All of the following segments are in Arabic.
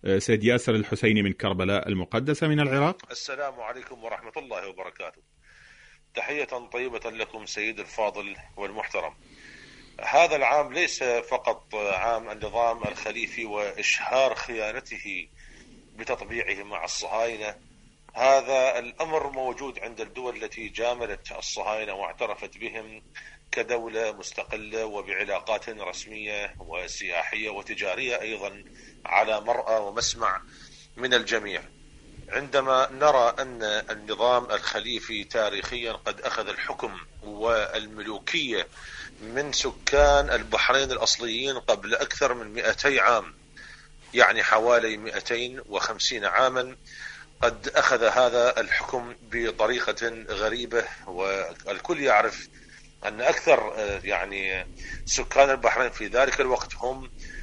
سيد ياسر الحسيني من كربلاء المقدسة من العراق. السلام عليكم ورحمة الله وبركاته. تحية طيبة لكم سيد الفاضل والمحترم. هذا العام ليس فقط عام النظام الخليفي وإشهار خيانته بتطبيعه مع الصهاينة، هذا الأمر موجود عند الدول التي جاملت الصهاينة واعترفت بهم كدولة مستقلة وبعلاقات رسمية وسياحية وتجارية أيضا على مرأى ومسمع من الجميع. عندما نرى أن النظام الخليفي تاريخيا قد أخذ الحكم والملوكية من سكان البحرين الأصليين قبل أكثر من 200 عام، يعني حوالي 250 عاما، قد أخذ هذا الحكم بطريقة غريبة، والكل يعرف أن أكثر يعني سكان البحرين في ذلك الوقت هم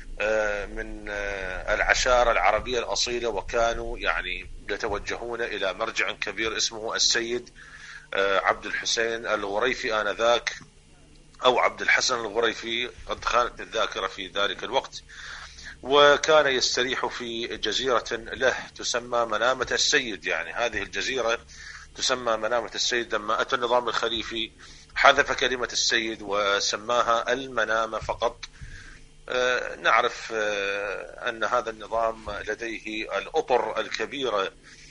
من العشائر العربية الأصيلة، وكانوا يعني يتوجهون إلى مرجع كبير اسمه السيد عبد الحسين الغريفي آنذاك، أو عبد الحسن الغريفي، قد خانت الذاكرة في ذلك الوقت. وكان يستريح في جزيرة له تسمى منامة السيد، يعني هذه الجزيرة تسمى منامة السيد. لما أتى النظام الخليفي حذف كلمة السيد وسماها المنامة فقط. نعرف أن هذا النظام لديه الأطر الكبيرة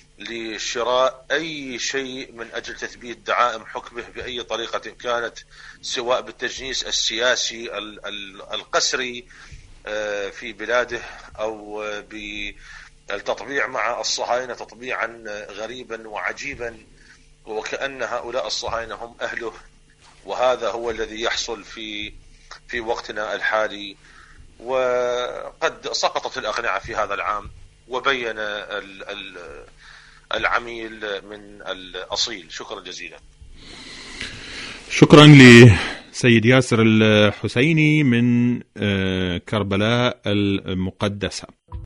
لشراء أي شيء من أجل تثبيت دعائم حكمه بأي طريقة كانت، سواء بالتجنيس السياسي القسري في بلاده أو بالتطبيع مع الصهاينة تطبيعا غريبا وعجيبا، وكأن هؤلاء الصهاينة هم أهله. وهذا هو الذي يحصل في وقتنا الحالي. وقد سقطت الأقنعة في هذا العام، وبين العميل من الأصيل. شكرا جزيلا. شكرا لسيد ياسر الحسيني من كربلاء المقدسة.